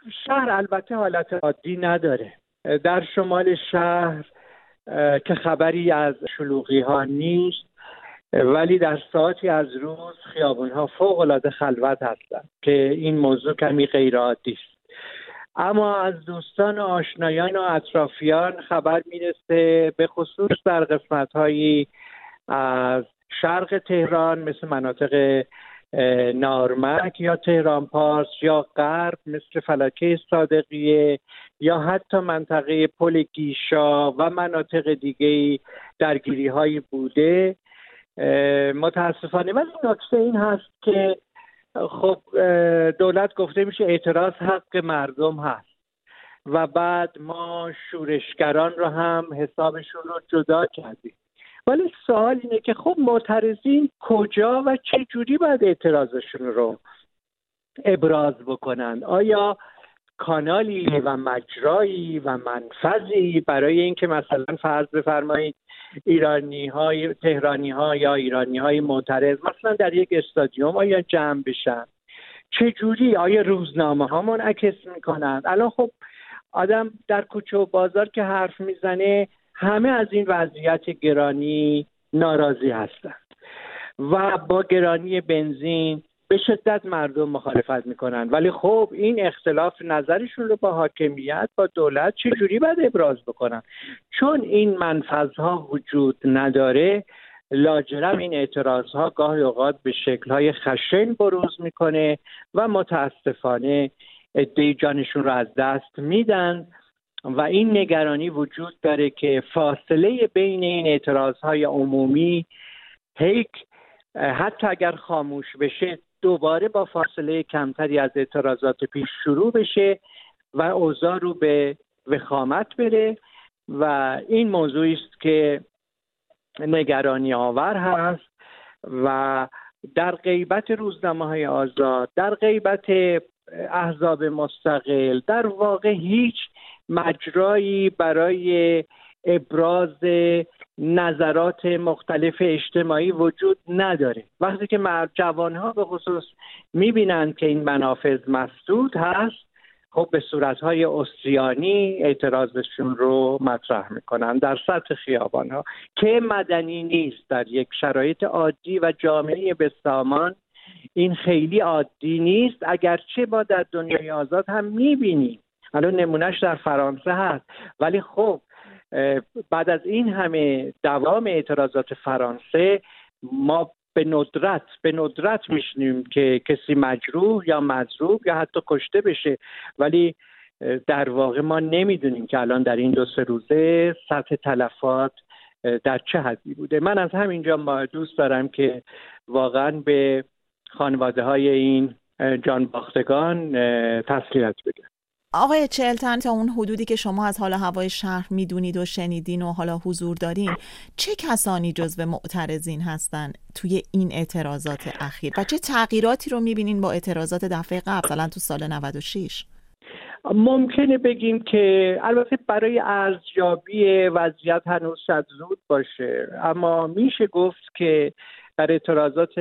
شهر البته حالت عادی نداره. در شمال شهر که خبری از شلوغی ها نیست، ولی در ساعتی از روز خیابون ها فوق العاده خلوت هستند که این موضوع کمی غیر عادی است. اما از دوستان و آشنایان و اطرافیان خبر میرسه، به خصوص در قسمت هایی از شرق تهران مثل مناطق نارمک یا تهران پارس یا غرب مثل فلکه صادقیه یا حتی منطقه پل گیشا و مناطق دیگه درگیری هایی بوده. متاسفانه ولی نکته این هست که خب دولت گفته میشه اعتراض حق مردم هست و بعد ما شورشگران رو هم حسابشون رو جدا کردیم. ولی سوال اینه که خب معترضین کجا و چه جوری باید اعتراضشون رو ابراز بکنن؟ آیا کانالی و مجرایی و منفذی برای اینکه مثلا فرض بفرمایید ایرانی‌های تهرانی‌ها یا ایرانی‌های معترض مثلا در یک استادیوم آیا جمع بشن؟ چه جوری؟ آیا روزنامه‌ها منعکس می‌کنن؟ الان خب آدم در کوچه و بازار که حرف میزنه همه از این وضعیت گرانی ناراضی هستند و با گرانی بنزین به شدت مردم مخالفت میکنن. ولی خب این اختلاف نظرشون رو با حاکمیت با دولت چجوری باید ابراز بکنن؟ چون این منفذها وجود نداره، لاجرم این اعتراضها گاهی اوقات به شکل‌های خشن بروز میکنه و متاسفانه عده‌ای جانشون رو از دست میدن و این نگرانی وجود داره که فاصله بین این اعتراضهای عمومی حتی اگر خاموش بشه دوباره با فاصله کمتری از اعتراضات پیش شروع بشه و اوضاع رو به وخامت بره و این موضوعی است که نگرانی آور هست و در غیبت روزنامه‌های آزاد، در غیبت احزاب مستقل، در واقع هیچ مجرایی برای ابراز نظرات مختلف اجتماعی وجود نداره. وقتی که جوانها به خصوص میبینن که این منافذ مسدود هست، خب به صورتهای عصیانی اعتراضشون رو مطرح میکنن در سطح خیابانها که مدنی نیست. در یک شرایط عادی و جامعه بسامان این خیلی عادی نیست، اگرچه ما در دنیای آزاد هم میبینیم، الان نمونهش در فرانسه هست. ولی خب بعد از این همه دوام اعتراضات فرانسه ما به ندرت میشنیم که کسی مجروح یا مضروب یا حتی کشته بشه، ولی در واقع ما نمیدونیم که الان در این 2-3 روزه سطح تلفات در چه حدی بوده. من از همینجا دوست دارم که واقعا به خانواده های این جانباختگان تسلیت بگم. آقای چهلتن، تا اون حدودی که شما از حال هوای شهر میدونید و شنیدین و حالا حضور دارین، چه کسانی جزو معترضین هستن توی این اعتراضات اخیر و چه تغییراتی رو میبینین با اعتراضات دفعه قبل، مثلا تو سال 96؟ ممکنه بگیم که البته برای ارزیابی وضعیت هنوز شاید زود باشه، اما میشه گفت که در اعتراضات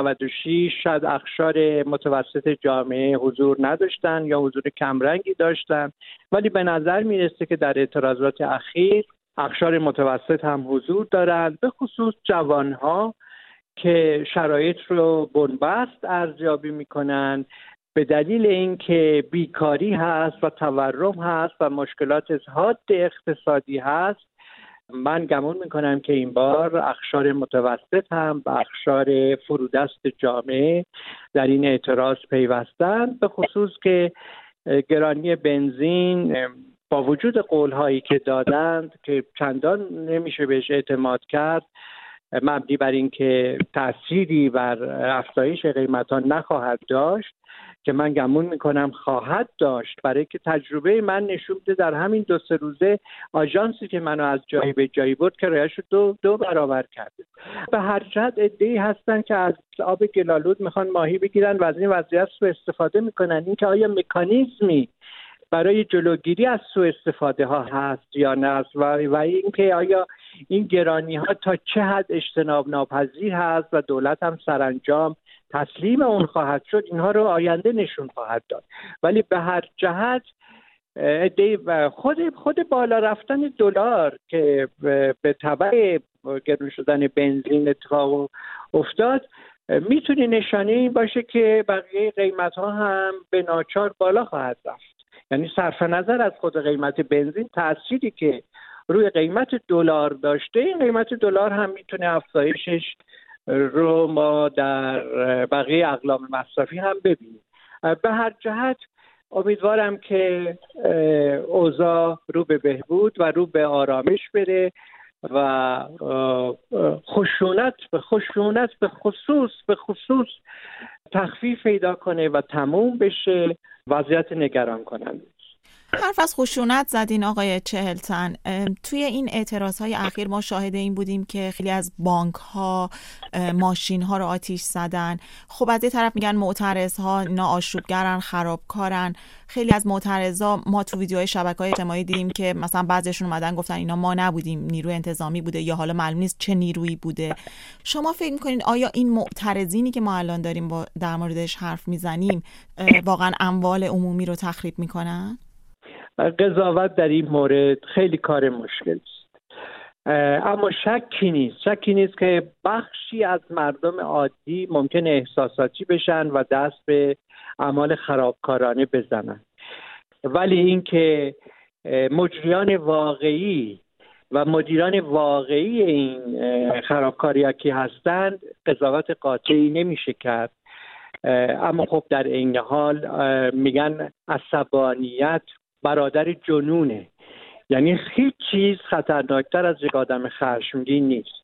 96 شاید اقشار متوسط جامعه حضور نداشتن یا حضور کمرنگی داشتن، ولی به نظر میرسه که در اعتراضات اخیر اقشار متوسط هم حضور دارند، به خصوص جوانها که شرایط رو بنبست ارزیابی میکنن به دلیل اینکه بیکاری هست و تورم هست و مشکلات حاد اقتصادی هست. من گمان میکنم که این بار اقشار متوسط هم به اقشار فرودست جامعه در این اعتراض پیوستن، به خصوص که گرانی بنزین با وجود قولهایی که دادند که چندان نمیشه بهش اعتماد کرد، مبنی بر اینکه تأثیری بر افزایش قیمت‌ها نخواهد داشت، که من گمون میکنم خواهد داشت، برای که تجربه من نشون میده در همین 2-3 روزه آژانسی که منو از جایی به جایی برد کرایه‌شو دو برابر کرده. به هر جهت عده‌ای هستن که از آب گلالود میخوان ماهی بگیرن و از این وضعیت سوء استفاده میکنن. این که آیا مکانیزمی برای جلوگیری از سوء استفاده ها هست یا نه، و اینکه آیا این گرانی ها تا چه حد اجتناب ناپذیر هست و دولت هم سرانجام تسلیم اون خواهد شد، اینها رو آینده نشون خواهد داد. ولی به هر جهت خود بالا رفتن دلار که به تبع گرون شدن بنزین اتفاق افتاد میتونه نشانه این باشه که بقیه قیمت ها هم به ناچار بالا خواهد رفت. یعنی صرف نظر از خود قیمت بنزین، تأثیری که روی قیمت دلار داشته، این قیمت دلار هم میتونه افزایشش رو ما در بقیه اقلام مصرفی هم ببینیم. به هر جهت امیدوارم که اوضاع رو به بهبود و رو به آرامش بره و خشونت به خصوص تخفیف پیدا کنه و تموم بشه. وضعیت نگران کننده. حرف از خشونت زدین آقای چهلتن. توی این اعتراضهای اخیر ما شاهد این بودیم که خیلی از بانک‌ها ماشین‌ها رو آتیش زدن. خب از یه طرف میگن معترض‌ها اینا آشوبگرن، خرابکارن. خیلی از معترضا ما تو ویدیوهای شبکه‌های اجتماعی دیدیم که مثلا بعضیشون اومدن گفتن اینا ما نبودیم، نیروی انتظامی بوده یا حالا معلوم نیست چه نیرویی بوده. شما فکر می‌کنین آیا این معترضینی که ما الان داریم در موردش حرف میزنیم واقعا اموال عمومی رو تخریب میکنن؟ قضاوت در این مورد خیلی کار مشکل است، اما شکی نیست که بخشی از مردم عادی ممکنه احساساتی بشن و دست به اعمال خرابکارانه بزنن. ولی اینکه مجریان واقعی و مدیران واقعی این خرابکاری‌ها کی هستند قضاوت قاطعی نمیشه کرد. اما خب در عین حال میگن عصبانیت برادر جنونه، یعنی هیچ چیز خطرناکتر از یک آدم خشمگین نیست.